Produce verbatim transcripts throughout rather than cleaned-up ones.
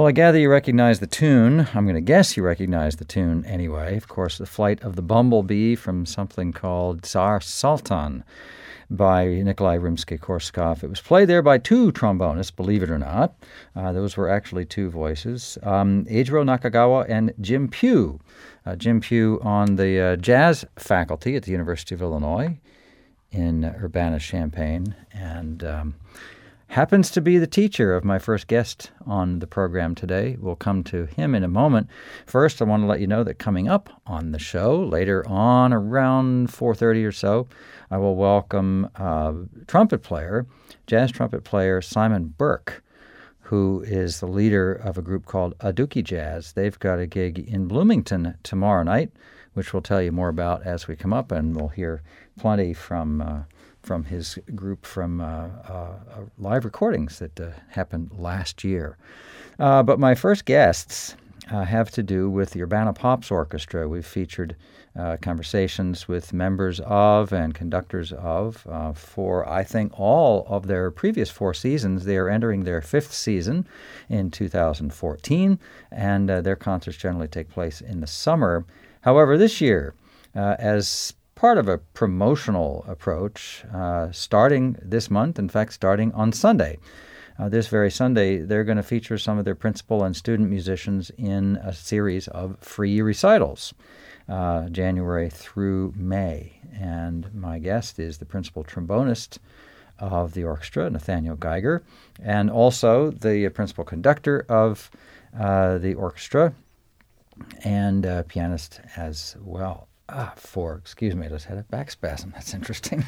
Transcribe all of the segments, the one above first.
I gather you recognize the tune. I'm going to guess you recognize the tune anyway. Of course, The Flight of the Bumblebee from something called Tsar Sultan by Nikolai Rimsky-Korsakov. It was played there by two trombonists, believe it or not. Uh, those were actually two voices, um, Eijiro Nakagawa and Jim Pugh. Uh, Jim Pugh on the uh, jazz faculty at the University of Illinois in Urbana-Champaign, and um, happens to be the teacher of my first guest on the program today. We'll come to him in a moment. First, I want to let you know that coming up on the show, later on around four thirty or so, I will welcome uh, trumpet player, jazz trumpet player Simon Burke, who is the leader of a group called Aduki Jazz. They've got a gig in Bloomington tomorrow night, which we'll tell you more about as we come up, and we'll hear plenty from uh, from his group from uh, uh, live recordings that uh, happened last year. Uh, but my first guests uh, have to do with the Urbana Pops Orchestra. We've featured uh, conversations with members of and conductors of uh, for, I think, all of their previous four seasons. They are entering their fifth season in two thousand fourteen, and uh, their concerts generally take place in the summer. However, this year, uh, as part of a promotional approach, uh, starting this month, in fact, starting on Sunday, uh, this very Sunday, they're going to feature some of their principal and student musicians in a series of free recitals, uh, January through May. And my guest is the principal trombonist of the orchestra, Nathaniel Geiger, and also the principal conductor of uh, the orchestra, and uh, pianist as well. Ah, four, excuse me, I just had a back spasm. That's interesting.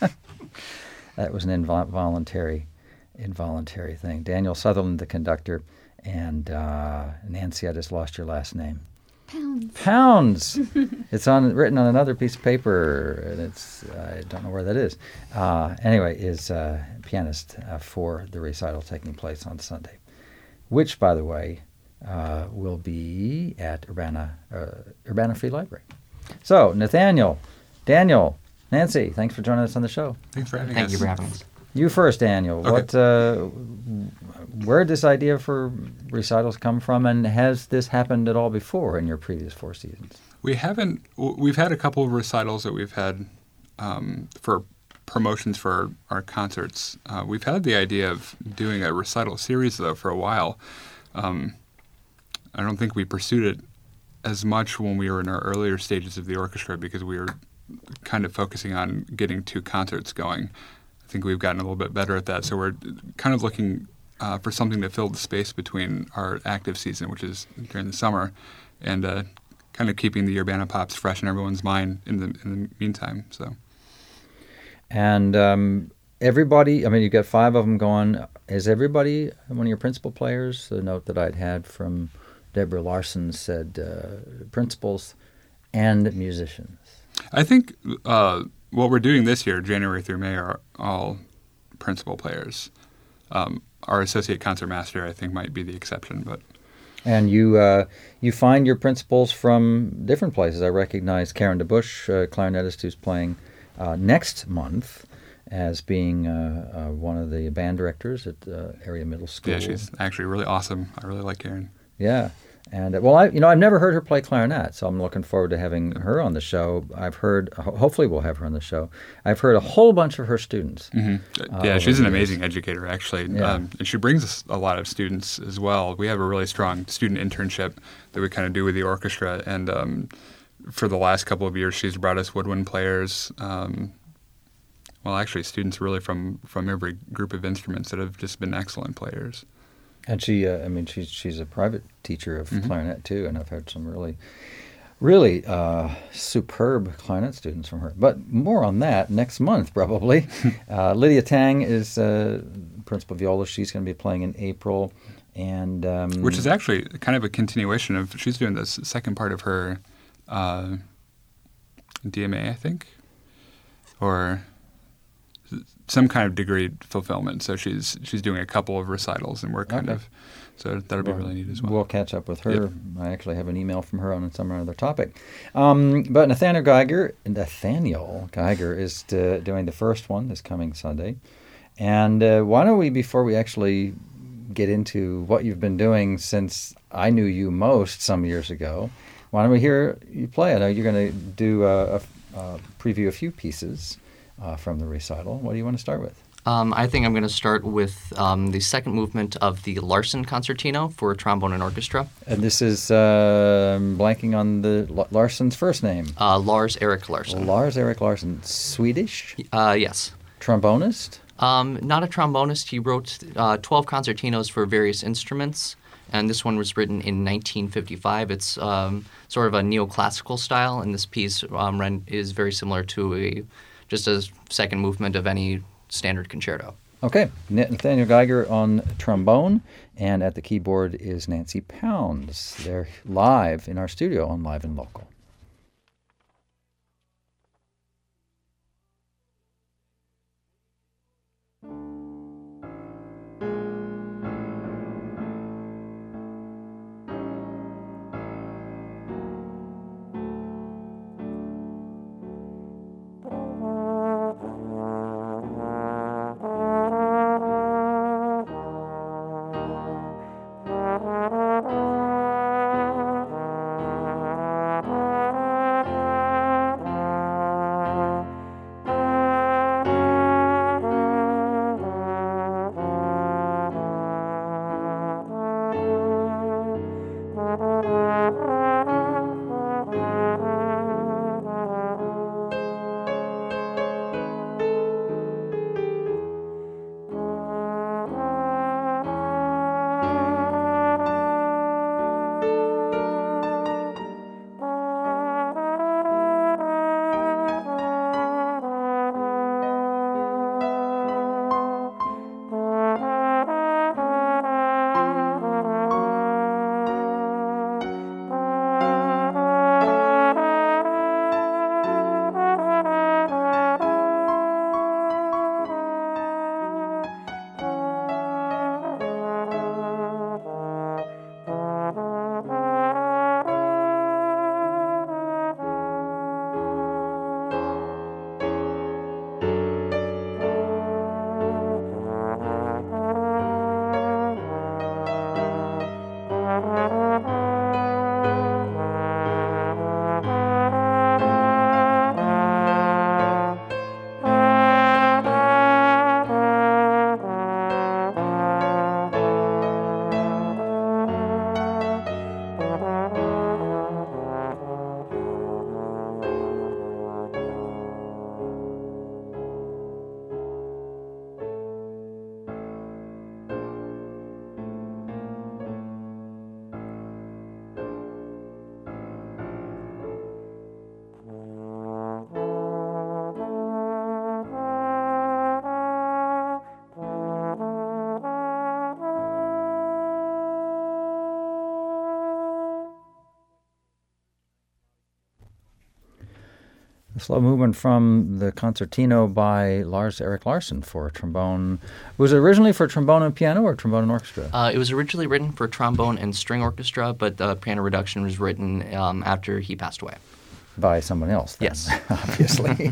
That was an involuntary, involuntary thing. Daniel Sutherland, the conductor, and uh, Nancy, I just lost your last name. Pounds. Pounds. It's on written on another piece of paper, and it's I don't know where that is. Uh, anyway, is uh, pianist uh, for the recital taking place on Sunday, which, by the way, uh, will be at Urbana uh, Urbana Free Library. So, Nathaniel, Daniel, Nancy, thanks for joining us on the show. Thanks for having Thank us. you for having us. You first, Daniel. Okay. What, uh, where did this idea for recitals come from, and has this happened at all before in your previous four seasons? We haven't. We've had a couple of recitals that we've had um, for promotions for our concerts. Uh, we've had the idea of doing a recital series, though, for a while. Um, I don't think we pursued it as much when we were in our earlier stages of the orchestra because we were kind of focusing on getting two concerts going. I think we've gotten a little bit better at that, so we're kind of looking uh, for something to fill the space between our active season, which is during the summer, and uh, kind of keeping the Urbana Pops fresh in everyone's mind in the in the meantime. So, and um, everybody, I mean, you've got five of them going. Is everybody one of your principal players? The note that I'd had from Deborah Larson said uh, principals and musicians. I think uh, what we're doing this year, January through May, are all principal players. Um, our associate concertmaster, I think, might be the exception, but. And you uh, you find your principals from different places. I recognize Karen DeBush, uh, clarinetist, who's playing uh, next month as being uh, uh, one of the band directors at uh, area middle school. Yeah, she's actually really awesome. I really like Karen. Yeah. And, uh, well, I you know, I've never heard her play clarinet, so I'm looking forward to having her on the show. I've heard, ho- hopefully we'll have her on the show. I've heard a whole bunch of her students. Mm-hmm. Uh, yeah, she's an years. amazing educator, actually. Yeah. Um, and she brings us a lot of students as well. We have a really strong student internship that we kind of do with the orchestra. And um, for the last couple of years, she's brought us woodwind players. Um, well, actually, students really from, from every group of instruments that have just been excellent players. And she, uh, I mean, she's she's a private teacher of Mm-hmm. clarinet too, and I've had some really, really uh, superb clarinet students from her. But more on that next month, probably. uh, Lydia Tang is uh, principal viola. She's going to be playing in April, and um, which is actually kind of a continuation of. She's doing this second part of her uh, D M A, I think, or some kind of degree fulfillment. So she's she's doing a couple of recitals, and we're kind Okay. of so that'll be well, really neat as well. We'll catch up with her. Yep. I actually have an email from her on some other topic. Um, but Nathaniel Geiger, Nathaniel Geiger is uh, doing the first one this coming Sunday. And uh, why don't we, before we actually get into what you've been doing since I knew you most some years ago. Why don't we hear you play? I know you're going to do a, a, a preview a few pieces uh, from the recital. What do you want to start with? Um, I think I'm going to start with um, the second movement of the Larsen Concertino for trombone and orchestra. And this is, uh, I'm blanking on the L- Larsen's first name. Uh, Lars Erik Larsen. Lars Erik Larsen. Swedish? Uh, yes. Trombonist? Um, not a trombonist. He wrote uh, twelve concertinos for various instruments, and this one was written in nineteen fifty-five. It's um, sort of a neoclassical style, and this piece um, ren- is very similar to a just a second movement of any standard concerto. Okay, Nathaniel Geiger on trombone, and at the keyboard is Nancy Pounds. They're live in our studio on Live and Local. A slow movement from the concertino by Lars Erik Larsen for trombone. Was it originally for trombone and piano or trombone and orchestra? Uh, it was originally written for trombone and string orchestra, but the piano reduction was written um, after he passed away. By someone else, then, yes. Obviously.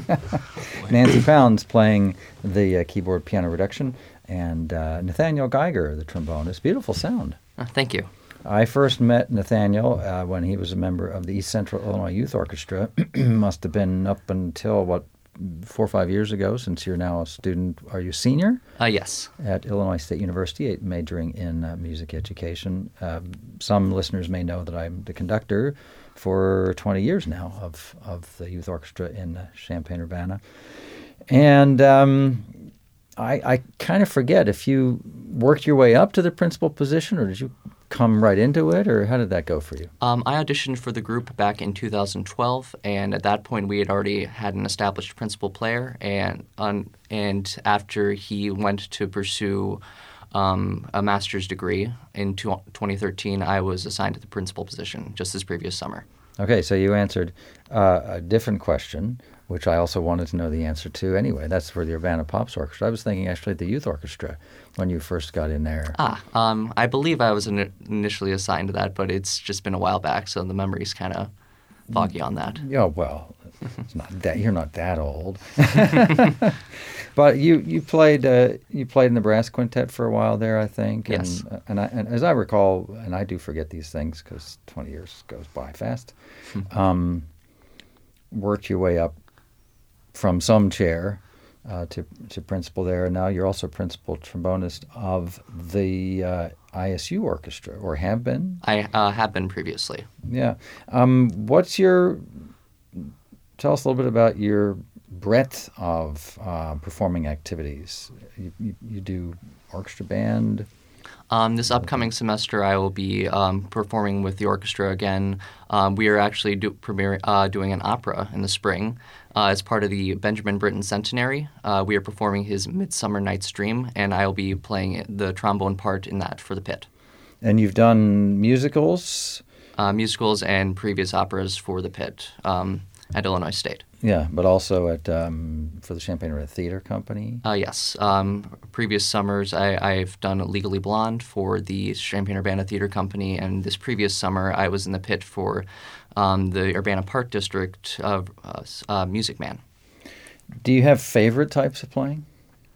Nancy Pounds playing the uh, keyboard piano reduction, and uh, Nathaniel Geiger, the trombonist. Beautiful sound. Uh, thank you. I first met Nathaniel uh, when he was a member of the East Central Illinois Youth Orchestra. Must have been up until, what, four or five years ago, since you're now a student. Are you a senior? Uh, yes. At Illinois State University, majoring in uh, music education. Uh, some listeners may know that I'm the conductor for twenty years now of, of the youth orchestra in uh, Champaign-Urbana. And um, I, I kind of forget if you worked your way up to the principal position, or did you come right into it, or how did that go for you? Um, I auditioned for the group back in two thousand twelve, and at that point we had already had an established principal player, and um, and after he went to pursue um, a master's degree in twenty thirteen, I was assigned to the principal position just this previous summer. Okay, so you answered uh, a different question, which I also wanted to know the answer to anyway. That's for the Urbana Pops Orchestra. I was thinking actually the youth orchestra when you first got in there. Ah, um, I believe I was in- initially assigned to that, but it's just been a while back, so the memory's kind of foggy on that. Yeah, well, It's not that you're not that old. But you you played uh, you played in the brass quintet for a while there, I think. And, Yes. uh, and, I, and as I recall, and I do forget these things because twenty years goes by fast. um, worked your way up from some chair uh, to to principal there, and now you're also principal trombonist of the uh, I S U orchestra, or have been. I uh, have been previously. Yeah. Um, what's your? Tell us a little bit about your breadth of uh, performing activities. You, you, you do orchestra band. Um, this upcoming semester, I will be um, performing with the orchestra again. Um, we are actually do, premiere, uh, doing an opera in the spring uh, as part of the Benjamin Britten Centenary. Uh, we are performing his Midsummer Night's Dream, and I will be playing the trombone part in that for the pit. And you've done musicals. Uh, musicals and previous operas for the pit um, at Illinois State. Yeah, but also at um, for the Champaign-Urbana Theater Company. Uh, yes. Um, previous summers, I, I've done Legally Blonde for the Champaign-Urbana Theater Company, and this previous summer, I was in the pit for um, the Urbana Park District uh, uh, uh, Music Man. Do you have favorite types of playing?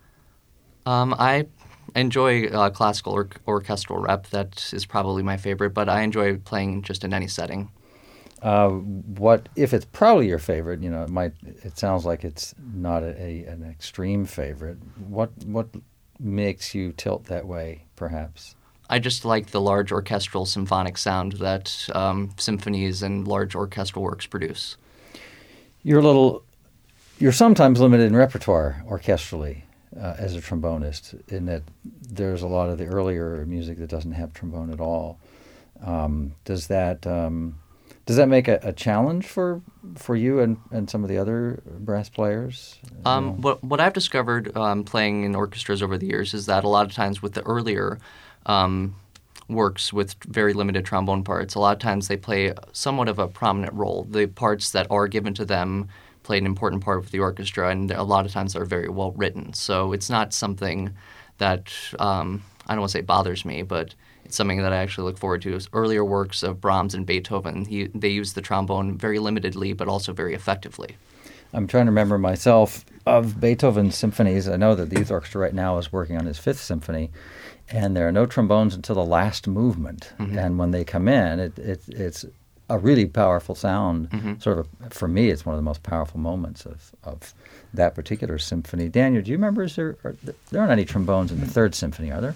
Um, I enjoy uh, classical or- orchestral rep. That is probably my favorite, but I enjoy playing just in any setting. Uh, what if it's probably your favorite? You know, it might. It sounds like it's not a, a an extreme favorite. What what makes you tilt that way? Perhaps. I just like the large orchestral symphonic sound that um, symphonies and large orchestral works produce. You're a little. You're sometimes limited in repertoire orchestrally uh, as a trombonist, in that there's a lot of the earlier music that doesn't have trombone at all. Um, does that? Um, Does that make a, a challenge for for you and, and some of the other brass players? Um, You know? what, what I've discovered um, playing in orchestras over the years is that a lot of times with the earlier um, works with very limited trombone parts, a lot of times they play somewhat of a prominent role. The parts that are given to them play an important part of the orchestra, and a lot of times they're very well written. So it's not something that, um, I don't want to say bothers me, but it's something that I actually look forward to. Earlier works of Brahms and Beethoven, he, they use the trombone very limitedly, but also very effectively. I'm trying to remember myself of Beethoven's symphonies. I know that the youth orchestra right now is working on his fifth symphony, and there are no trombones until the last movement. Mm-hmm. And when they come in, it, it, it's a really powerful sound. Mm-hmm. Sort of, for me, it's one of the most powerful moments of, of that particular symphony. Daniel, do you remember? Is there, are, there aren't any trombones in the third symphony, are there?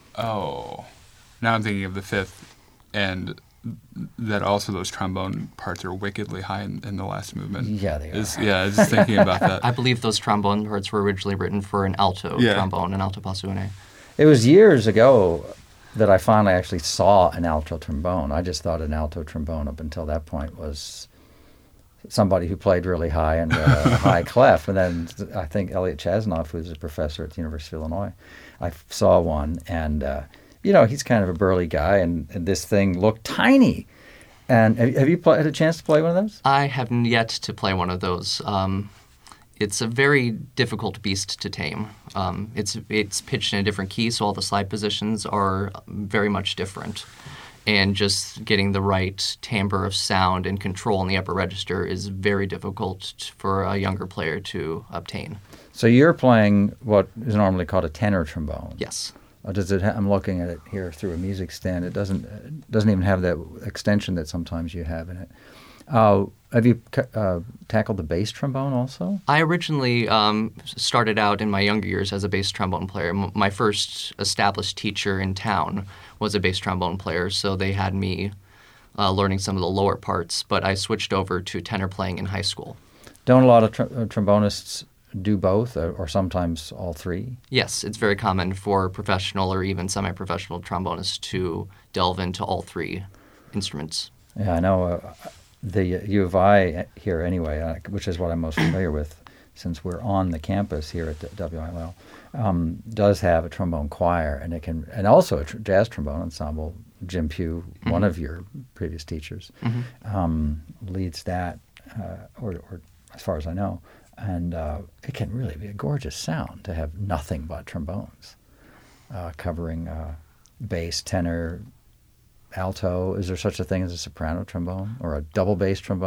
Oh, now I'm thinking of the fifth, and that also those trombone parts are wickedly high in, in the last movement. Yeah, they Is- are. Yeah, I was just thinking about that. I believe those trombone parts were originally written for an alto Yeah. trombone, an alto bassoon. It was years ago that I finally actually saw an alto trombone. I just thought an alto trombone up until that point was somebody who played really high and uh, high clef. And then I think Elliot Chasnoff, who's a professor at the University of Illinois, I saw one, and uh, you know, he's kind of a burly guy, and, and this thing looked tiny. And have, have you play, had a chance to play one of those? I have yet to play one of those. Um, it's a very difficult beast to tame. Um, it's it's pitched in a different key, so all the slide positions are very much different. And just getting the right timbre of sound and control in the upper register is very difficult t- for a younger player to obtain. So you're playing what is normally called a tenor trombone. Yes. Or does it? Ha- I'm looking at it here through a music stand. It doesn't it doesn't even have that extension that sometimes you have in it. Uh, have you uh, tackled the bass trombone also? I originally um, started out in my younger years as a bass trombone player. M- my first established teacher in town was a bass trombone player, so they had me uh, learning some of the lower parts, but I switched over to tenor playing in high school. Don't a lot of tr- uh, trombonists do both, or, or sometimes all three? Yes, it's very common for professional or even semi-professional trombonists to delve into all three instruments. Yeah, I know. Uh, the U of I here, anyway, uh, which is what I'm most familiar with, since we're on the campus here at W I L L, um, does have a trombone choir, and it can, and also a tr- jazz trombone ensemble. Jim Pugh, mm-hmm. one of your previous teachers, mm-hmm. um, leads that, uh, or, or as far as I know. And uh, it can really be a gorgeous sound to have nothing but trombones uh, covering uh, bass, tenor, alto. Is there such a thing as a soprano trombone or a double bass trombone?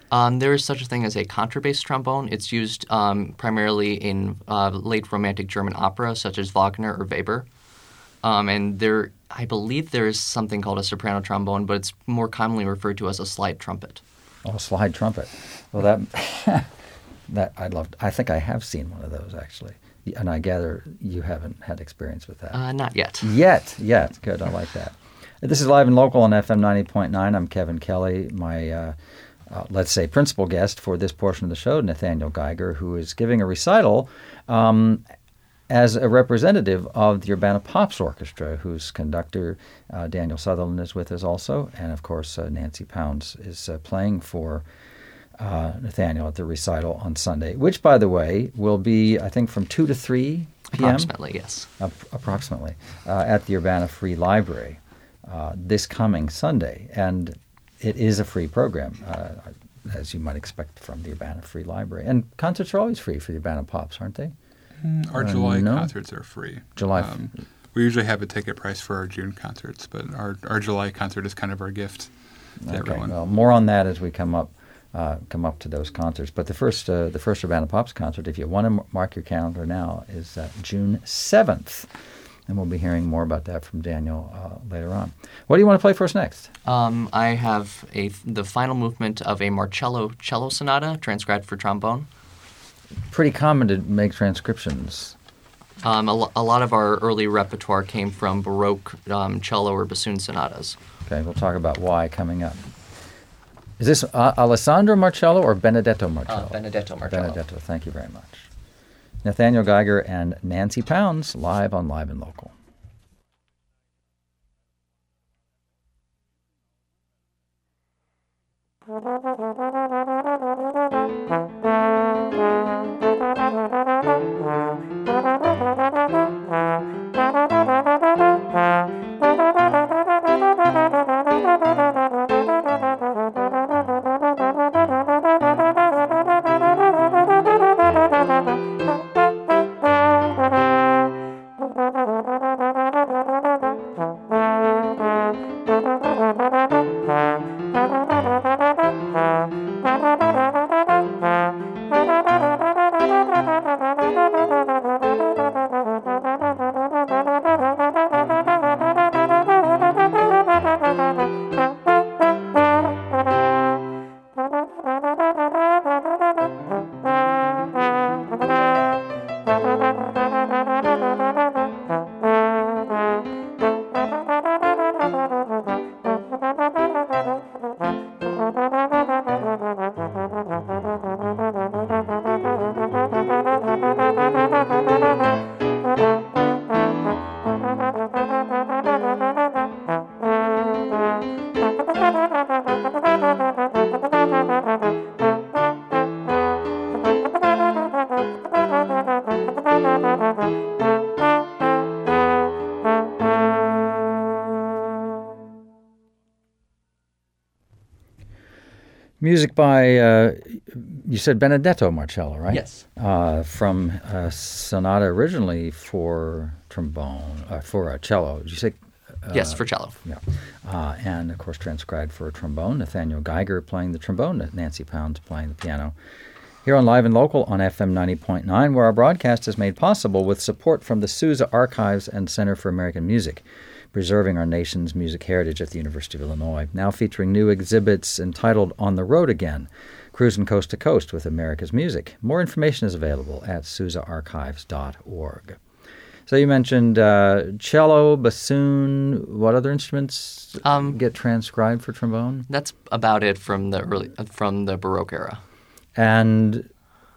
Um, there is such a thing as a contrabass trombone. It's used um, primarily in uh, late Romantic German opera, such as Wagner or Weber. Um, and there, I believe there is something called a soprano trombone, but it's more commonly referred to as a slide trumpet. Oh, slide trumpet. Well, that that I'd love. I think I have seen one of those actually, and I gather you haven't had experience with that. Uh, not yet. Yet, yet. Good. I like that. This is Live and Local on F M ninety point nine. I'm Kevin Kelly. My uh, uh, let's say principal guest for this portion of the show, Nathaniel Geiger, who is giving a recital. Um, as a representative of the Urbana Pops Orchestra, whose conductor, uh, Daniel Sutherland, is with us also. And, of course, uh, Nancy Pounds is uh, playing for uh, Nathaniel at the recital on Sunday, which, by the way, will be, I think, from two to three p.m.? Approximately, yes. Uh, approximately, uh, at the Urbana Free Library uh, this coming Sunday. And it is a free program, uh, as you might expect from the Urbana Free Library. And concerts are always free for the Urbana Pops, aren't they? Our Uh, July no? concerts are free. July. Um, we usually have a ticket price for our June concerts, but our, our July concert is kind of our gift to Okay, everyone. well, more on that as we come up uh, come up to those concerts. But the first uh, the first Urbana Pops concert, if you want to m- mark your calendar now, is uh, June seventh. And we'll be hearing more about that from Daniel uh, later on. What do you want to play for us next? Um, I have a the final movement of a Marcello cello sonata transcribed for trombone. Pretty common to make transcriptions. Um, a, lo- a lot of our early repertoire came from Baroque um, cello or bassoon sonatas. Okay, we'll talk about why coming up. Is this uh, Alessandro Marcello or Benedetto Marcello? Uh, Benedetto Marcello. Benedetto, thank you very much. Nathaniel Geiger and Nancy Pounds, live on Live and Local. Music by, uh, you said Benedetto Marcello, right? Yes. Uh, from a sonata originally for trombone, uh, for a cello. Did you say? Uh, Yes, for cello. Yeah. Uh, and, of course, transcribed for a trombone. Nathaniel Geiger playing the trombone, Nancy Pounds playing the piano. Here on Live and Local on F M ninety point nine, where our broadcast is made possible with support from the Sousa Archives and Center for American Music, preserving our nation's music heritage at the University of Illinois, now featuring new exhibits entitled On the Road Again, Cruising Coast to Coast with America's Music. More information is available at sousa archives dot org. So you mentioned uh, cello, bassoon, what other instruments Um, get transcribed for trombone? That's about it from the early uh, from the Baroque era. And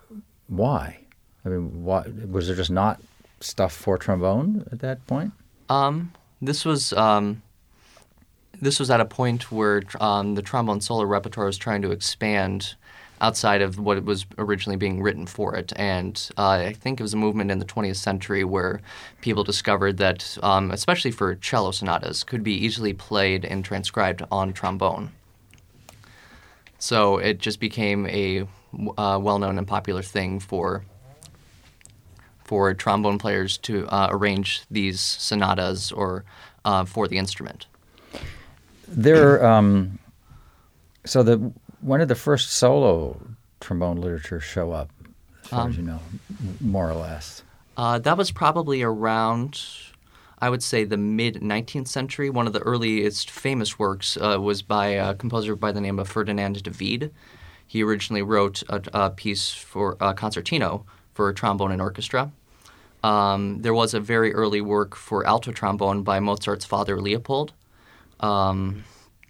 why? I mean, why, was there just not stuff for trombone at that point? Um, this was um, this was at a point where um, the trombone solo repertoire was trying to expand outside of what was originally being written for it. And uh, I think it was a movement in the twentieth century where people discovered that, um, especially for cello sonatas, could be easily played and transcribed on trombone. So it just became a uh, well-known and popular thing for for trombone players to uh, arrange these sonatas or uh, for the instrument. There, um, so the when did the first solo trombone literature show up, as far Um, as you know, m- more or less? Uh, that was probably around, I would say, the mid-nineteenth century. One of the earliest famous works uh, was by a composer by the name of Ferdinand David. He originally wrote a, a piece for a concertino for trombone and orchestra. Um, there was a very early work for alto trombone by Mozart's father, Leopold. Um,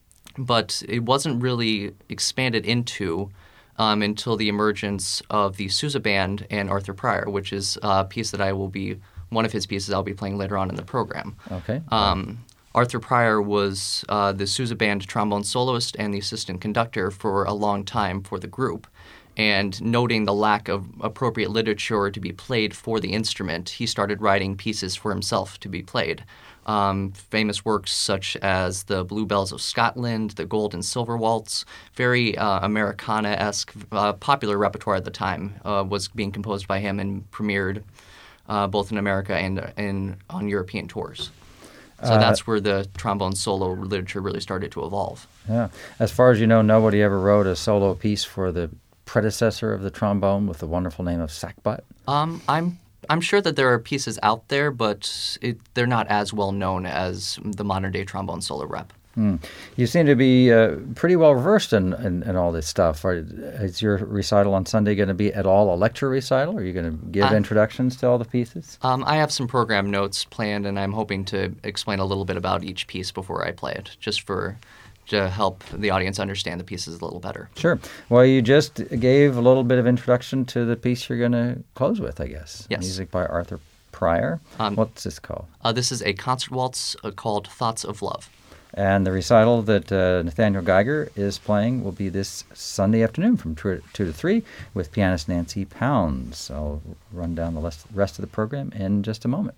but it wasn't really expanded into um, until the emergence of the Sousa Band and Arthur Pryor, which is a piece that I will be, one of his pieces I'll be playing later on in the program. Okay. Um, Arthur Pryor was uh, the Sousa Band trombone soloist and the assistant conductor for a long time for the group. And noting the lack of appropriate literature to be played for the instrument, he started writing pieces for himself to be played. Um, famous works such as the Bluebells of Scotland, the Gold and Silver Waltz, very uh, Americana-esque, uh, popular repertoire at the time, uh, was being composed by him and premiered uh, both in America and in, on European tours. So Uh, that's where the trombone solo literature really started to evolve. Yeah. As far as you know, nobody ever wrote a solo piece for the predecessor of the trombone with the wonderful name of sackbut? Um, I'm I'm sure that there are pieces out there, but it, they're not as well known as the modern day trombone solo rep. Hmm. You seem to be uh, pretty well versed in, in, in all this stuff. Are, is your recital on Sunday going to be at all a lecture recital? Are you going to give Uh, introductions to all the pieces? Um, I have some program notes planned, and I'm hoping to explain a little bit about each piece before I play it, just for to help the audience understand the pieces a little better. Sure. Well, you just gave a little bit of introduction to the piece you're going to close with, I guess. Yes. Music by Arthur Pryor. Um, What's this called? Uh, this is a concert waltz uh, called Thoughts of Love. And the recital that uh, Nathaniel Geiger is playing will be this Sunday afternoon from two to three with pianist Nancy Pounds. I'll run down the rest of the program in just a moment.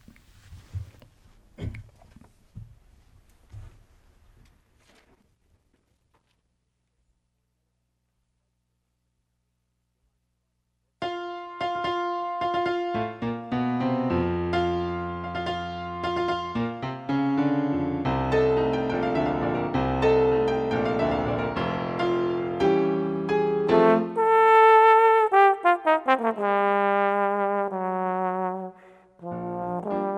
Thank you.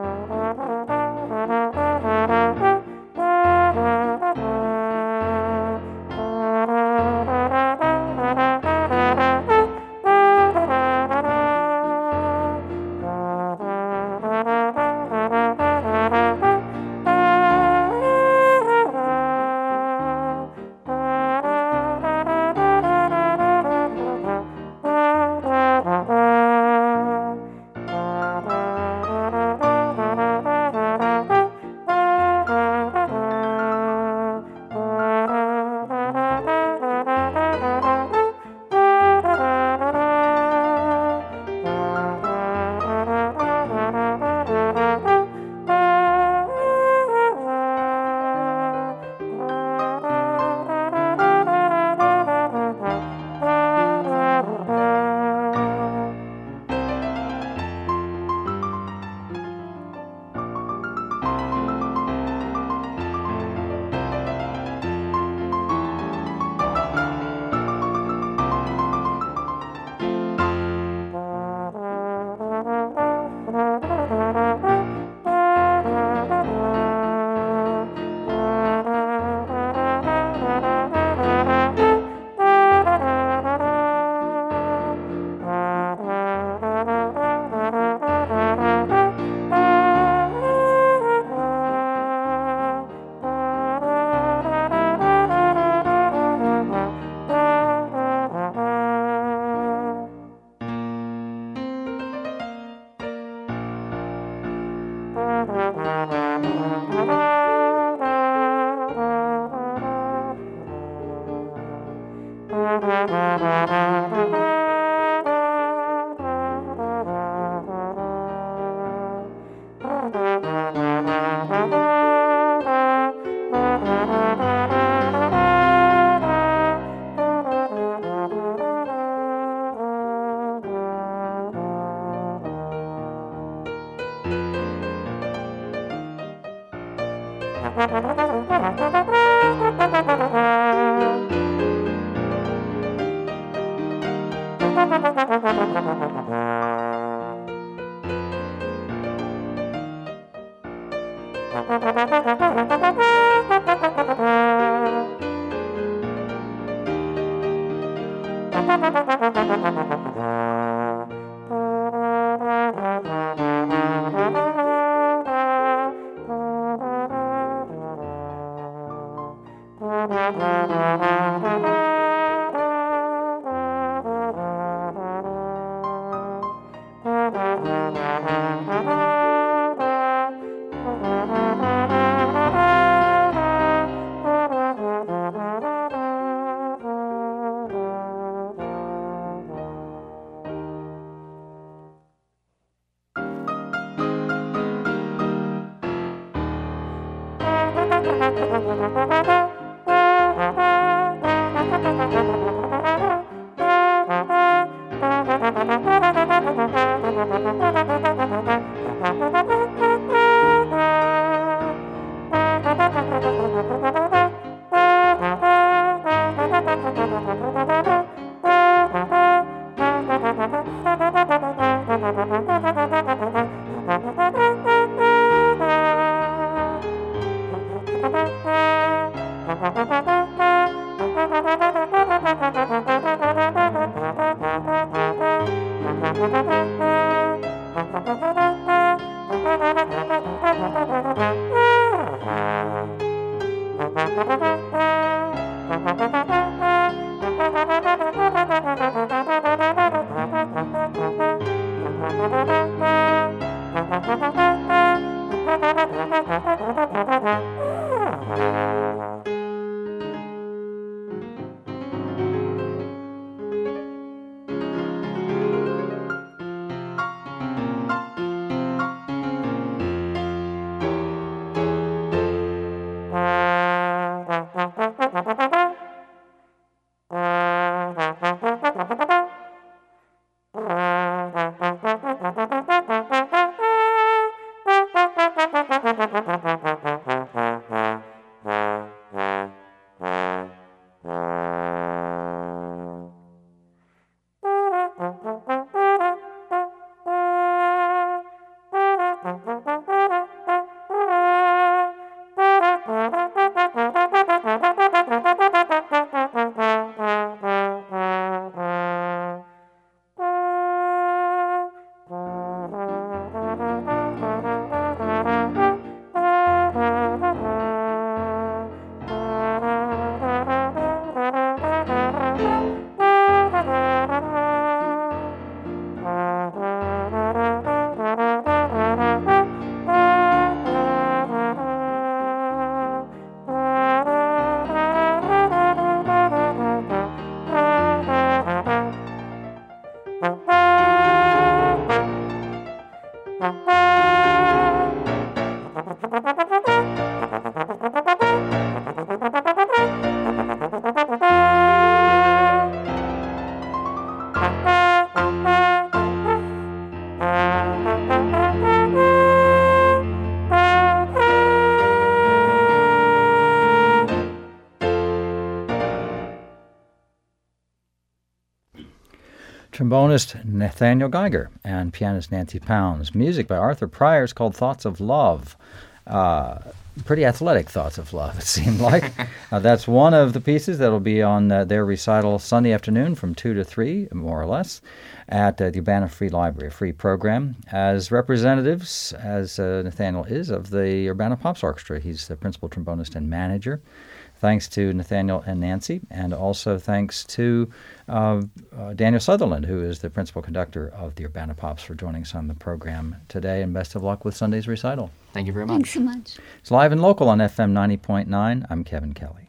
Trombonist Nathaniel Geiger and pianist Nancy Pounds. Music by Arthur Pryor is called Thoughts of Love. Uh, pretty athletic Thoughts of Love, it seemed like. uh, that's one of the pieces that will be on uh, their recital Sunday afternoon from two to three, more or less, at uh, the Urbana Free Library, a free program. As representatives, as uh, Nathaniel is, of the Urbana Pops Orchestra. He's the principal trombonist and manager. Thanks to Nathaniel and Nancy, and also thanks to uh, uh, Daniel Sutherland, who is the principal conductor of the Urbana Pops, for joining us on the program today, and best of luck with Sunday's recital. Thank you very much. Thanks so much. It's live and local on F M ninety point nine. I'm Kevin Kelly.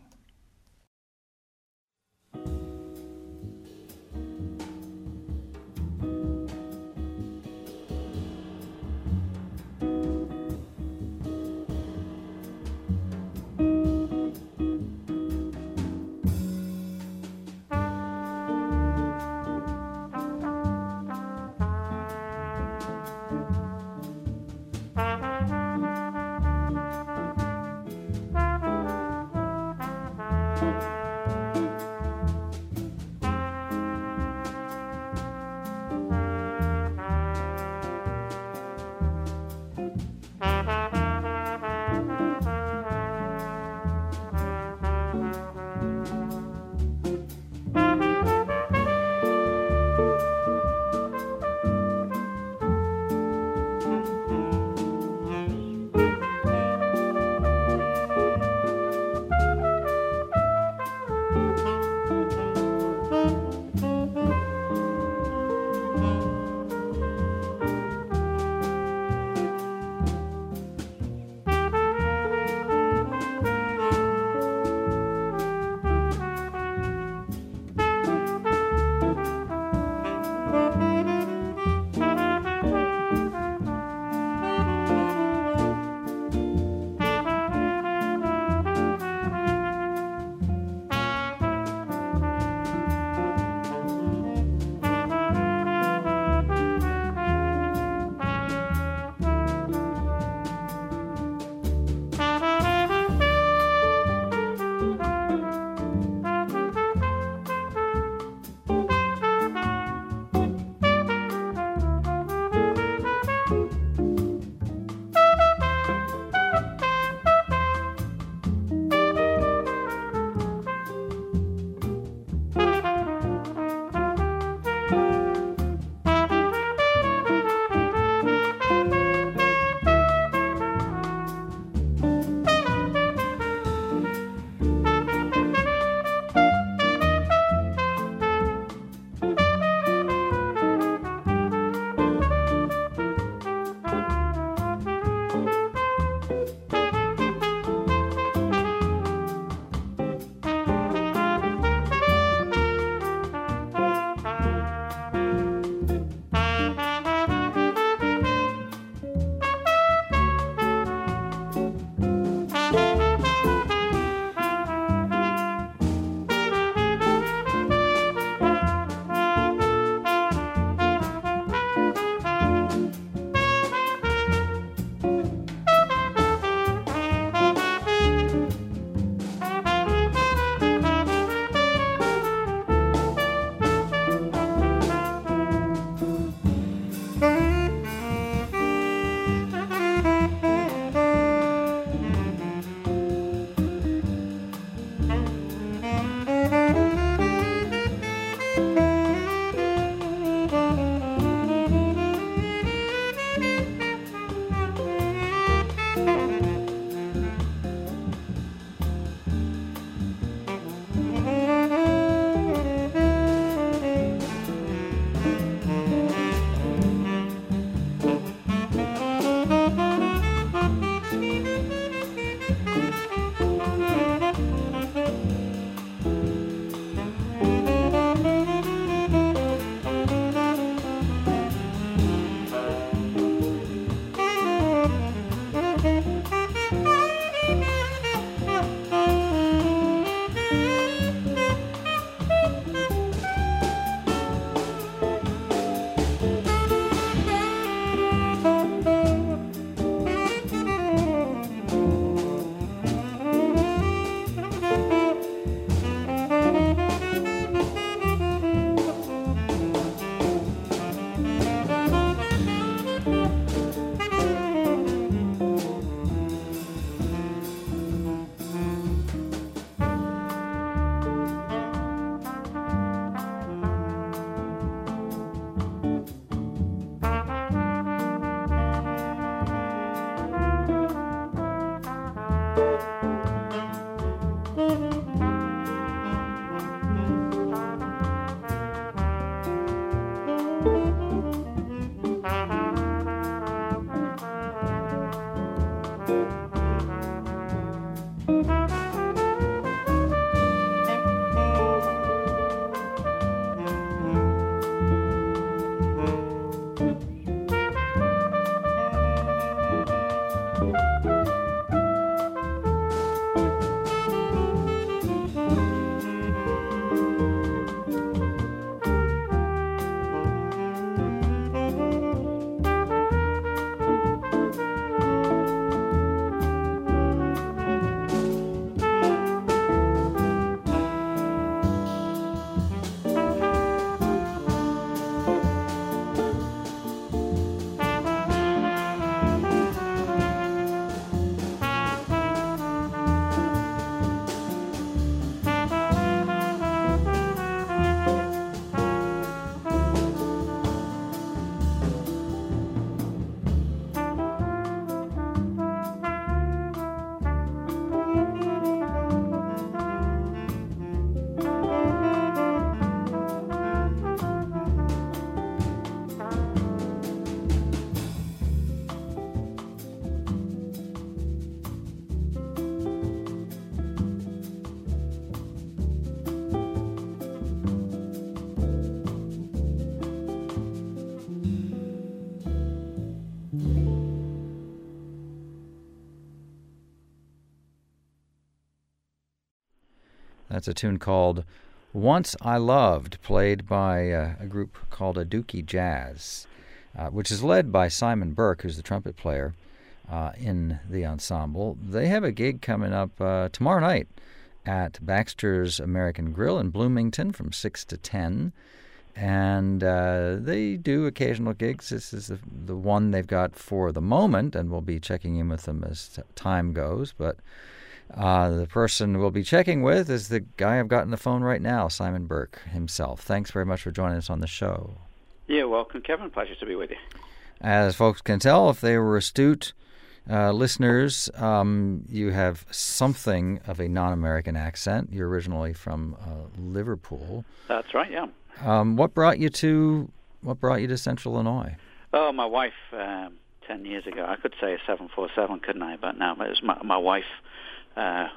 That's a tune called Once I Loved, played by uh, a group called Aduki Jazz, uh, which is led by Simon Burke, who's the trumpet player uh, in the ensemble. They have a gig coming up uh, tomorrow night at Baxter's American Grill in Bloomington from six to ten. And uh, they do occasional gigs. This is the, the one they've got for the moment, and we'll be checking in with them as t- time goes. But uh, the person we'll be checking with is the guy I've got on the phone right now, Simon Burke himself. Thanks very much for joining us on the show. Yeah, welcome, Kevin. Pleasure to be with you. As folks can tell, if they were astute uh, listeners, um, you have something of a non-American accent. You're originally from uh, Liverpool. That's right, yeah. Um, what brought you to What brought you to Central Illinois? Oh, my wife. Um, ten years ago, I could say a seven four seven, couldn't I? But no, it was my, my wife uh,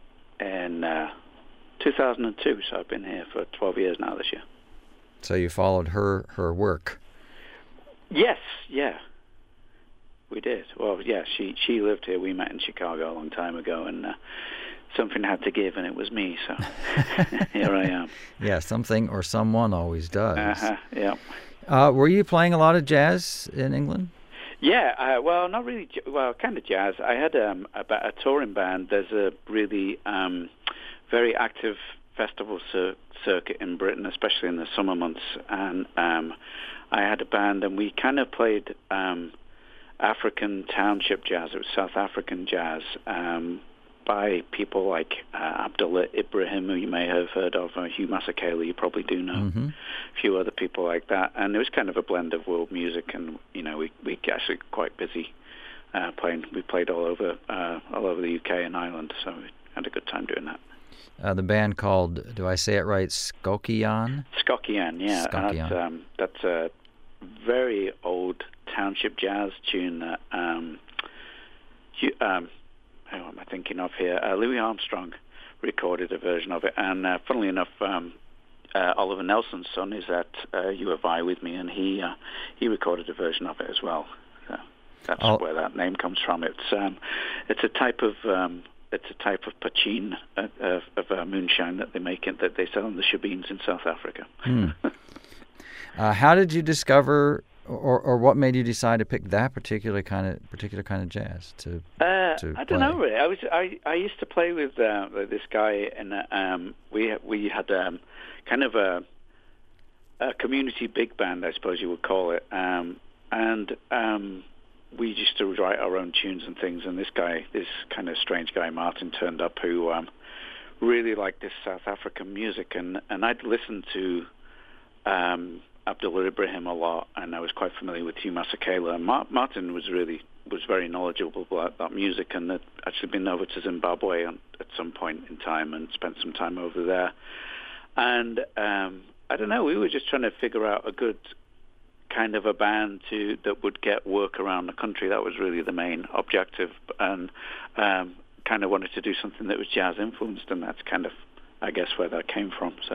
in uh, two thousand two. So I've been here for twelve years now this year. So you followed her her work? Yes, yeah, we did. Well, yeah, she she lived here. We met in Chicago a long time ago, and uh, something had to give, and it was me, so here I am. Yeah, something or someone always does. Uh-huh, yeah. Uh, were you playing a lot of jazz in England? Yeah, uh, well, not really, well, kind of jazz. I had um, a, a touring band. There's a really um, very active festival cir- circuit in Britain, especially in the summer months, and um, I had a band, and we kind of played um, African township jazz. It was South African jazz, um by people like uh, Abdullah Ibrahim, who you may have heard of, uh, Hugh Masekela, you probably do know, mm-hmm. a few other people like that. And it was kind of a blend of world music, and, you know, we we actually quite busy uh, playing. We played all over uh, all over the U K and Ireland, so we had a good time doing that. Uh, the band called, do I say it right, Skokian? Skokian, yeah. Skokian. That's, um, that's a very old township jazz tune that... Um, you, um, who am I thinking of here? Uh, Louis Armstrong recorded a version of it, and uh, funnily enough, um, uh, Oliver Nelson's son is at uh, U of I with me, and he uh, he recorded a version of it as well. So that's I'll... where that name comes from. It's um, it's a type of um, it's a type of pachine uh, of, of uh, moonshine that they make it that they sell in the shebeens in South Africa. Hmm. uh, how did you discover? Or, or what made you decide to pick that particular kind of particular kind of jazz to? Uh, to I play? don't know really. I was I, I used to play with, uh, with this guy, and um, we we had um, kind of a, a community big band, I suppose you would call it, um, and um, we used to write our own tunes and things. And this guy, this kind of strange guy, Martin, turned up who um, really liked this South African music, and and I'd listened to. Um, Abdullah Ibrahim a lot, and I was quite familiar with Hugh Masekela. And Ma- Martin was really was very knowledgeable about that music, and had actually been over to Zimbabwe on, at some point in time and spent some time over there. And um, I don't know, we were just trying to figure out a good kind of a band to that would get work around the country. That was really the main objective, and um, kind of wanted to do something that was jazz influenced, and that's kind of, I guess, where that came from. So.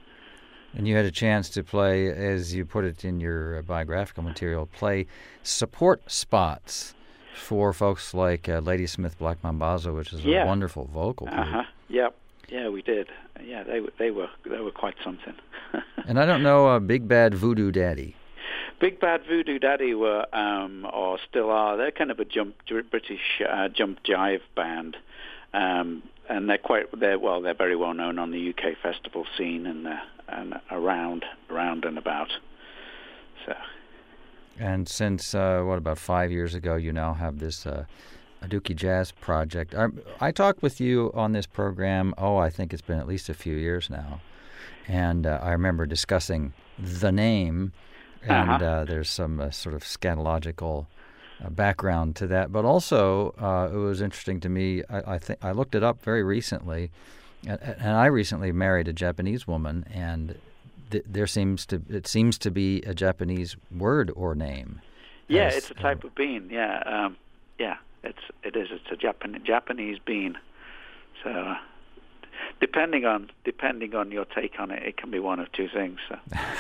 And you had a chance to play, as you put it in your biographical material, play support spots for folks like uh, Ladysmith Black Mambazo, which is a yeah. wonderful vocal group. Uh-huh. Yep. Yeah, we did. Yeah, they they were they were quite something. And I don't know, uh, Big Bad Voodoo Daddy. Big Bad Voodoo Daddy were, um, or still are, they're kind of a jump British uh, jump jive band. Um, and they're quite, they're well, they're very well known on the U K festival scene and uh, and around, around and about. So. And since uh, what about five years ago, you now have this uh, Aduki Jazz project. I, I talked with you on this program. Oh, I think it's been at least a few years now, and uh, I remember discussing the name, and uh-huh. uh, there's some uh, sort of scatological. Uh, background to that, but also uh, it was interesting to me. I, I think I looked it up very recently, and, and I recently married a Japanese woman, and th- there seems to it seems to be a Japanese word or name. Yeah, as, it's a type uh, of bean. Yeah, um, yeah, it's it is. It's a Japan- Japanese bean. So uh, depending on depending on your take on it, it can be one of two things. So.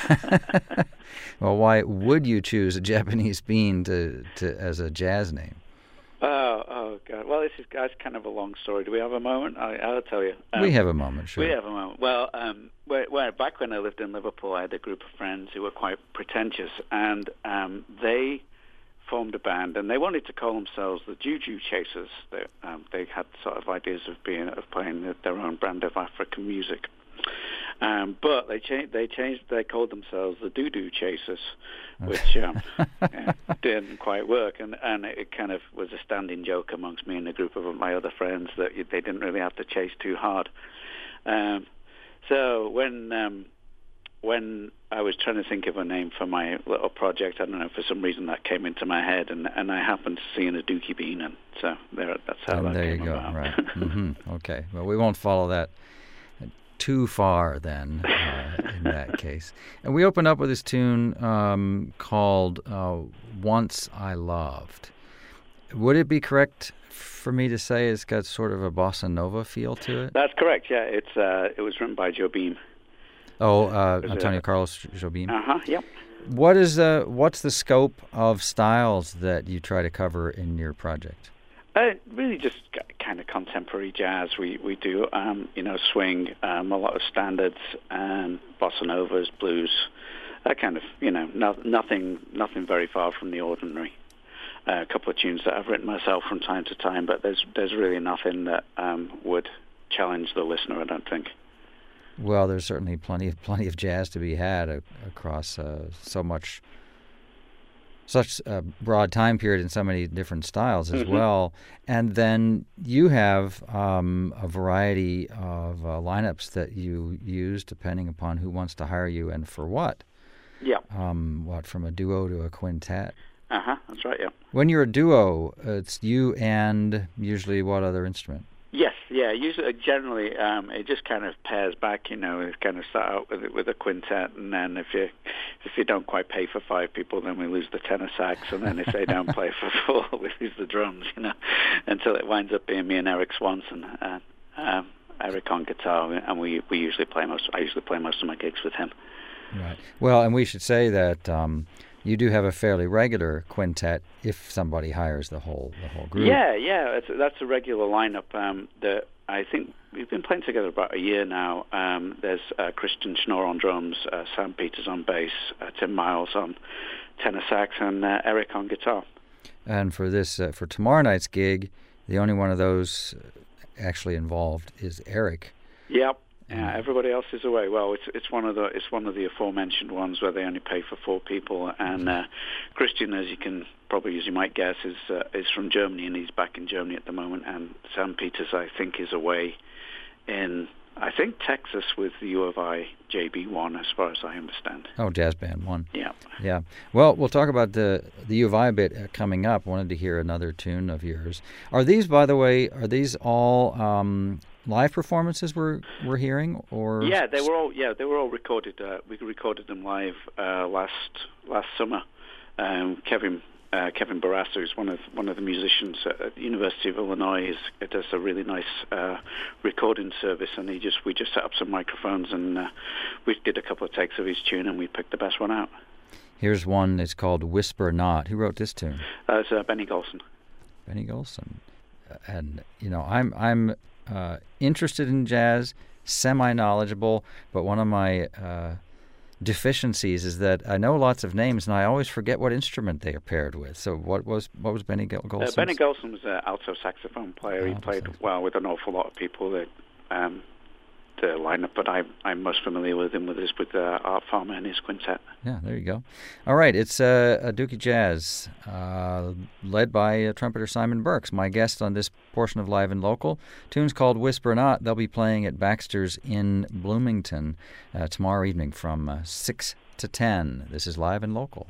Well, why would you choose a Japanese bean to, to as a jazz name? Oh, oh God! Well, this is that's kind of a long story. Do we have a moment? I, I'll tell you. Um, we have a moment, sure. We have a moment. Well, um, where, where, back when I lived in Liverpool, I had a group of friends who were quite pretentious, and um, they formed a band, and they wanted to call themselves the Juju Chasers. They, um, they had sort of ideas of being of playing their own brand of African music. Um, but they changed. They changed. They called themselves the Doo Doo Chasers, which um, yeah, didn't quite work. And and it kind of was a standing joke amongst me and a group of my other friends that they didn't really have to chase too hard. Um, so when um, when I was trying to think of a name for my little project, I don't know, for some reason that came into my head, and and I happened to see in a Dookie Bean, and so there. That's how and that there came you go. about. Right. Mm-hmm. Okay. Well, we won't follow that too far then uh, in that case. And we open up with this tune um, called uh, Once I Loved. Would it be correct for me to say it's got sort of a bossa nova feel to it? That's correct, yeah. It's uh, It was written by Jobim. Oh, uh, Was Antonio it- Carlos Jobim. Uh-huh, yep. What is uh, what's the scope of styles that you try to cover in your project? Uh, really just k- kind of contemporary jazz. We we do, um, you know, swing, um, a lot of standards, um, bossa novas, blues, that kind of, you know, no, nothing nothing very far from the ordinary. Uh, a couple of tunes that I've written myself from time to time, but there's there's really nothing that um, would challenge the listener, I don't think. Well, there's certainly plenty of plenty of jazz to be had a, across uh, so much, such a broad time period in so many different styles as Mhm. well. And then you have um, a variety of uh, lineups that you use depending upon who wants to hire you and for what. Yeah. Um, what, from a duo to a quintet? Uh-huh, that's right, yeah. When you're a duo, it's you and usually what other instrument? Yes, yeah. Usually, generally, um, it just kind of pairs back. You know, it kind of start out with with a quintet, and then if you if you don't quite pay for five people, then we lose the tenor sax, and then if they don't play for four, we lose the drums. You know, until it winds up being me and Eric Swanson, and um, Eric on guitar, and we we usually play most. I usually play most of my gigs with him. Right. Well, and we should say that um, you do have a fairly regular quintet if somebody hires the whole the whole group. Yeah, yeah, it's, that's a regular lineup. Um, that I think we've been playing together about a year now. Um, there's uh, Christian Schnorr on drums, uh, Sam Peters on bass, uh, Tim Miles on tenor sax, and uh, Eric on guitar. And for this uh, for tomorrow night's gig, the only one of those actually involved is Eric. Yep. Yeah, everybody else is away. Well, it's it's one of the it's one of the aforementioned ones where they only pay for four people. And uh, Christian, as you can probably as you might guess, is uh, is from Germany, and he's back in Germany at the moment. And Sam Peters, I think, is away in I think Texas with the U of I J B one, as far as I understand. Oh, Jazz Band one. Yeah. Yeah. Well, we'll talk about the the U of I bit uh, coming up. Wanted to hear another tune of yours. Are these, by the way, are these all um, live performances we're we're hearing, or Yeah, they were all yeah they were all recorded. Uh, we recorded them live uh, last last summer. Um, Kevin uh, Kevin Barassa, who's one of one of the musicians at the University of Illinois, is, it does a really nice uh, recording service, and he just we just set up some microphones and uh, we did a couple of takes of his tune, and we picked the best one out. Here's one. It's called Whisper Not. Who wrote this tune? Uh, it's uh, Benny Golson. Benny Golson. And you know, I'm I'm uh, interested in jazz, semi-knowledgeable, but one of my uh, deficiencies is that I know lots of names and I always forget what instrument they are paired with. So what was what was Benny Gol- Golson? Uh, Benny Golson was an alto saxophone player. He Alto played saxophone. well with an awful lot of people that um, the lineup, but I, I'm most familiar with him with his with uh, Art Farmer and his quintet. Yeah, there you go. All right, it's uh, a Dookie Jazz, uh, led by uh, trumpeter Simon Burks, my guest on this portion of Live and Local. Tune's called Whisper Not. They'll be playing at Baxter's in Bloomington uh, tomorrow evening from uh, six to ten. This is Live and Local.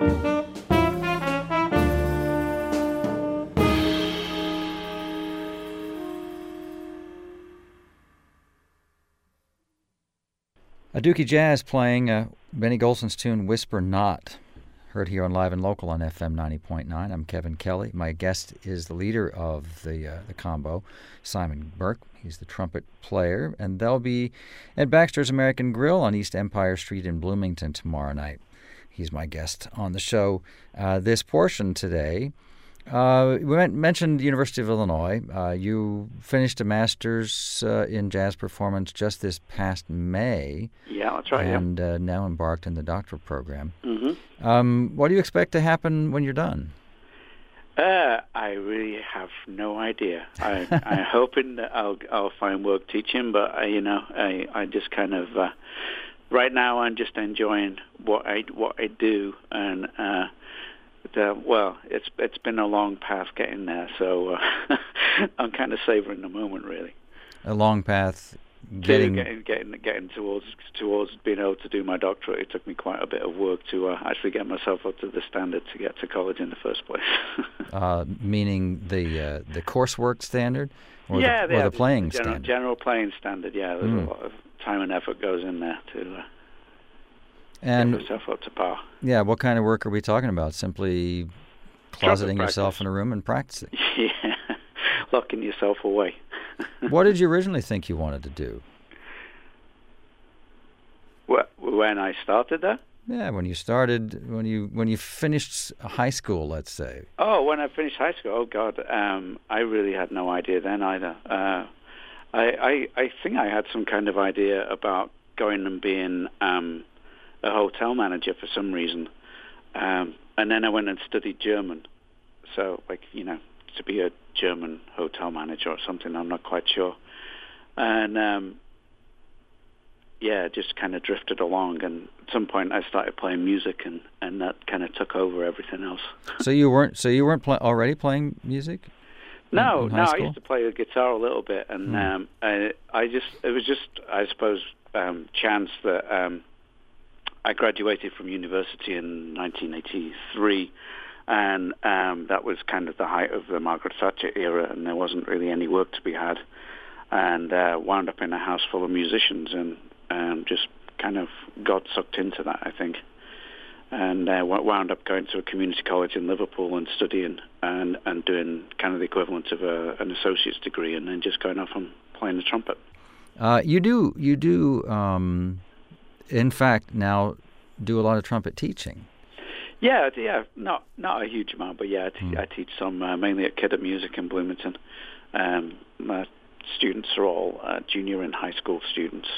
A Dookie Jazz playing uh, Benny Golson's tune Whisper Not, heard here on Live and Local on F M ninety point nine. I'm Kevin Kelly. My guest is the leader of the uh, the combo, Simon Burke. He's the trumpet player, and they'll be at Baxter's American Grill on East Empire Street in Bloomington tomorrow night. He's my guest on the show. Uh, this portion today, uh, we went, mentioned University of Illinois. Uh, you finished a master's uh, in jazz performance just this past May. Yeah, that's right. And yeah. uh, now embarked in the doctoral program. Mm-hmm. Um, what do you expect to happen when you're done? Uh, I really have no idea. I, I'm hoping that I'll I'll find work teaching, but I, you know, I I just kind of uh, right now I'm just enjoying what I what I do, and uh, the, well, it's it's been a long path getting there, so uh, I'm kind of savoring the moment, really. A long path. Getting, getting getting getting towards towards being able to do my doctorate. It took me quite a bit of work to uh, actually get myself up to the standard to get to college in the first place. uh, meaning the uh, the coursework standard, or yeah, the, or yeah, the playing general, standard. General playing standard. Yeah, there's mm. a lot of time and effort goes in there to uh, and, get yourself up to par. Yeah, what kind of work are we talking about? Simply closeting yourself in a room and practicing. Yeah, locking yourself away. What did you originally think you wanted to do? Well, when I started that? Yeah, when you started, when you when you finished high school, let's say. Oh, when I finished high school, oh God, um, I really had no idea then either. Uh, I, I I think I had some kind of idea about going and being um, a hotel manager for some reason, um, and then I went and studied German. So, like, you know, to be a German hotel manager or something, I'm not quite sure. And um, yeah, just kind of drifted along, and at some point I started playing music, and, and that kind of took over everything else. So you weren't so you weren't pl- already playing music? No, in, in no, high I used to play the guitar a little bit, and mm. um, I, I just it was just I suppose um, chance that um, I graduated from university in nineteen eighty-three. And um, that was kind of the height of the Margaret Thatcher era, and there wasn't really any work to be had. And uh, wound up in a house full of musicians, and um, just kind of got sucked into that, I think. And uh, wound up going to a community college in Liverpool and studying and, and doing kind of the equivalent of a, an associate's degree, and then just going off and playing the trumpet. Uh, you do, you do, um, in fact, now do a lot of trumpet teaching. Yeah, yeah, not not a huge amount, but yeah, I, te- mm. I teach some uh, mainly at Kidder Music in Bloomington. Um, my students are all uh, junior and high school students,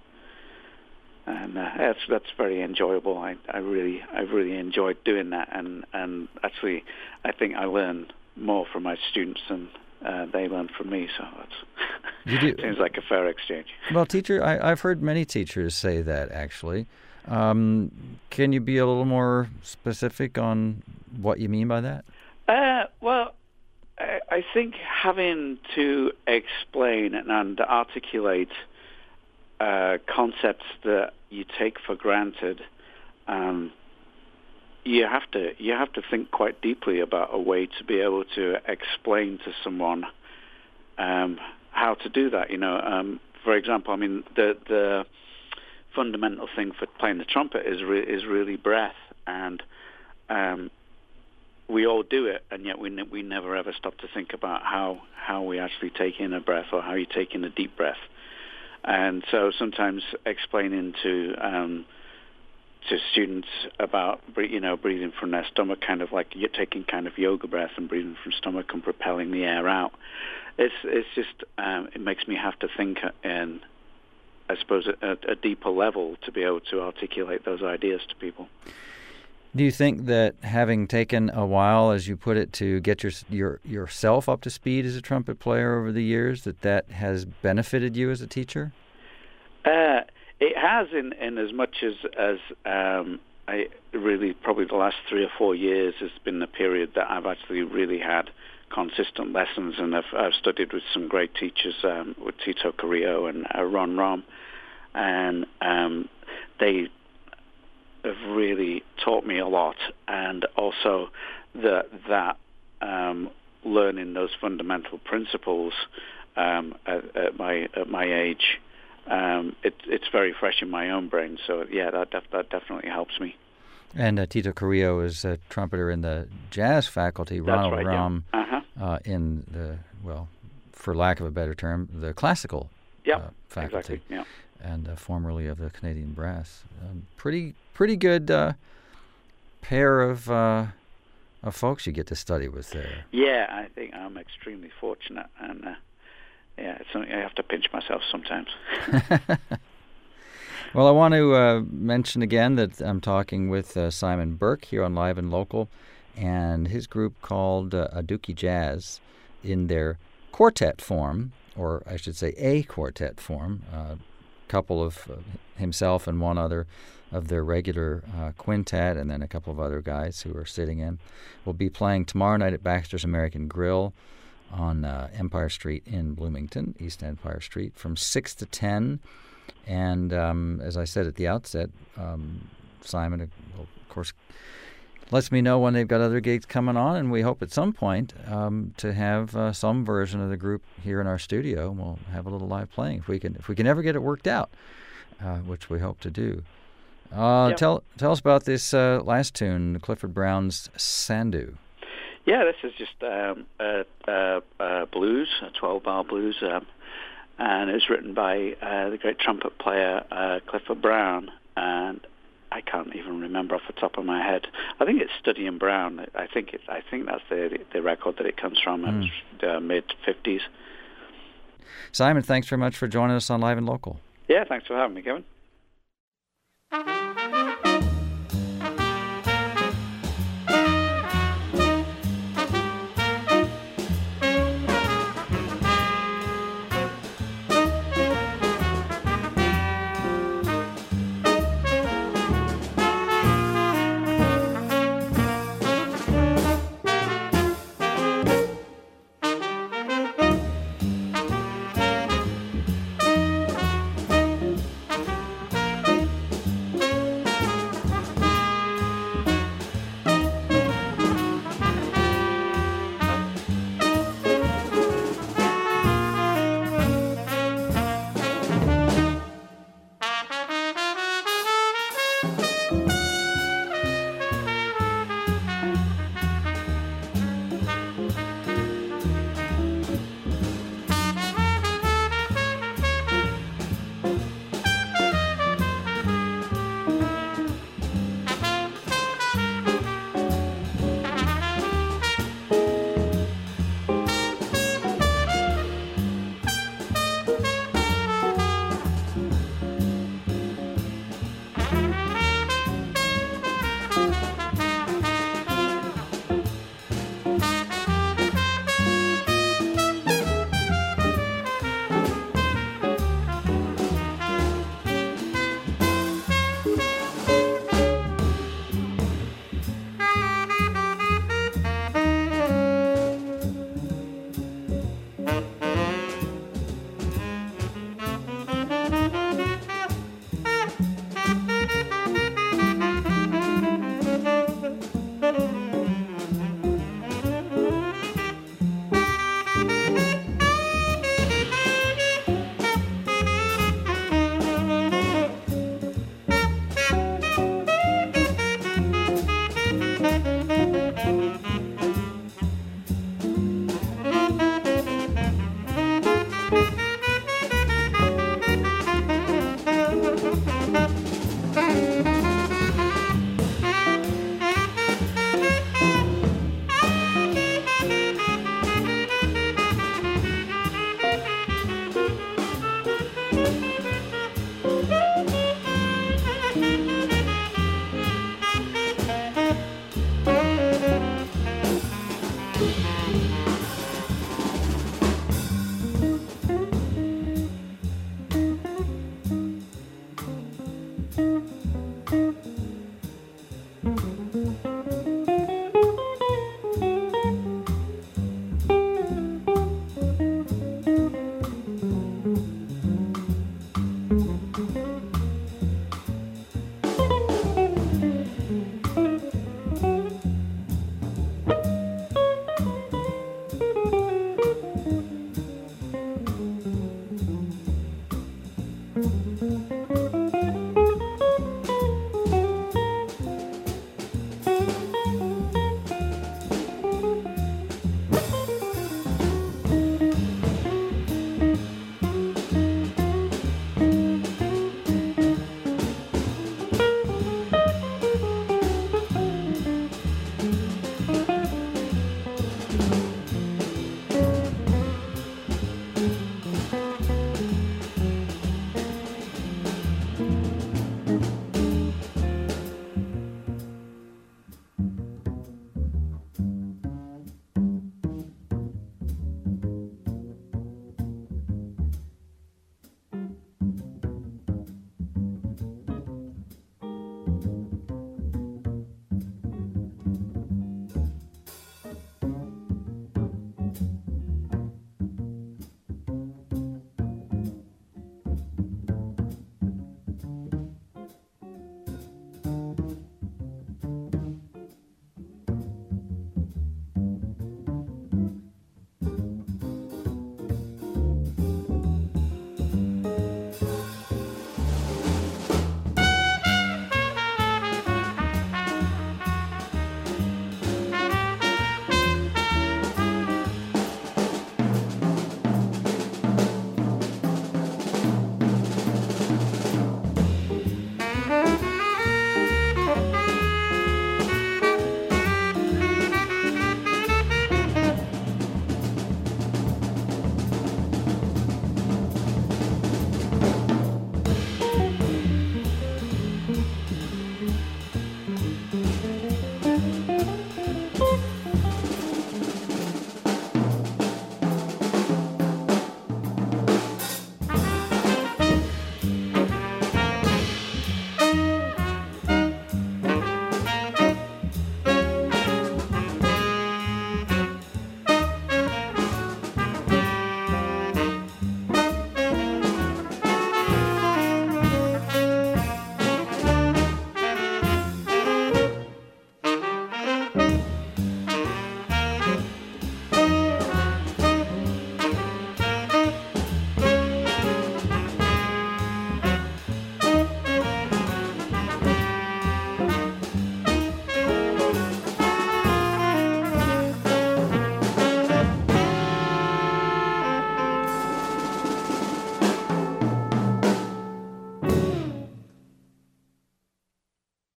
and uh, that's that's very enjoyable. I, I really I really enjoyed doing that, and, and actually I think I learn more from my students than uh, they learn from me. So that's you do. Seems like a fair exchange. Well, teacher, I, I've heard many teachers say that actually. Um, can you be a little more specific on what you mean by that? Uh, well, I, I think having to explain and, and articulate uh, concepts that you take for granted, um, you have to you have to think quite deeply about a way to be able to explain to someone um, how to do that. You know, um, for example, I mean the the fundamental thing for playing the trumpet is re- is really breath, and um, we all do it, and yet we ne- we never ever stop to think about how how we actually take in a breath or how you take in a deep breath. And so sometimes explaining to um, to students about you know breathing from their stomach, kind of like you're taking kind of yoga breath and breathing from stomach and propelling the air out. It's it's just um, it makes me have to think in, I suppose, at a deeper level to be able to articulate those ideas to people. Do you think that having taken a while, as you put it, to get your, your yourself up to speed as a trumpet player over the years, that that has benefited you as a teacher? Uh, it has, in, in as much as, as um, I really, probably the last three or four years has been the period that I've actually really had consistent lessons, and I've, I've studied with some great teachers, um, with Tito Carrillo and uh, Ron Rom, and um, they have really taught me a lot, and also the, that um, learning those fundamental principles um, at, at my at my age, um, it, it's very fresh in my own brain. So yeah, that def- that definitely helps me. And uh, Tito Carrillo is a trumpeter in the jazz faculty. That's Ronald right, Rahm yeah. uh-huh. uh, in the, well, for lack of a better term, the classical yep, uh, faculty. Exactly. Yeah. And uh, formerly of the Canadian Brass. Um, pretty pretty good uh, pair of uh, of folks you get to study with there. Yeah, I think I'm extremely fortunate, and uh, yeah, it's something I have to pinch myself sometimes. Well, I want to uh, mention again that I'm talking with uh, Simon Burke here on Live and Local, and his group called uh, Aduki Jazz in their quartet form, or I should say a quartet form, a uh, couple of uh, himself and one other of their regular uh, quintet, and then a couple of other guys who are sitting in. We'll be playing tomorrow night at Baxter's American Grill on uh, Empire Street in Bloomington, East Empire Street, from six to ten. And um, as I said at the outset, um, Simon, uh, well, of course, lets me know when they've got other gigs coming on, and we hope at some point um, to have uh, some version of the group here in our studio. We'll have a little live playing if we can, if we can ever get it worked out, uh, which we hope to do. Uh, yep. Tell tell us about this uh, last tune, Clifford Brown's Sandu. Yeah, this is just um, a, a, a blues, a twelve-bar blues, um, and it was written by uh, the great trumpet player uh, Clifford Brown, and I can't even remember off the top of my head. I think it's Study in Brown. I think it, I think that's the the record that it comes from. Mm. It was uh, mid fifties. Simon, thanks very much for joining us on Live and Local. Yeah, thanks for having me, Kevin.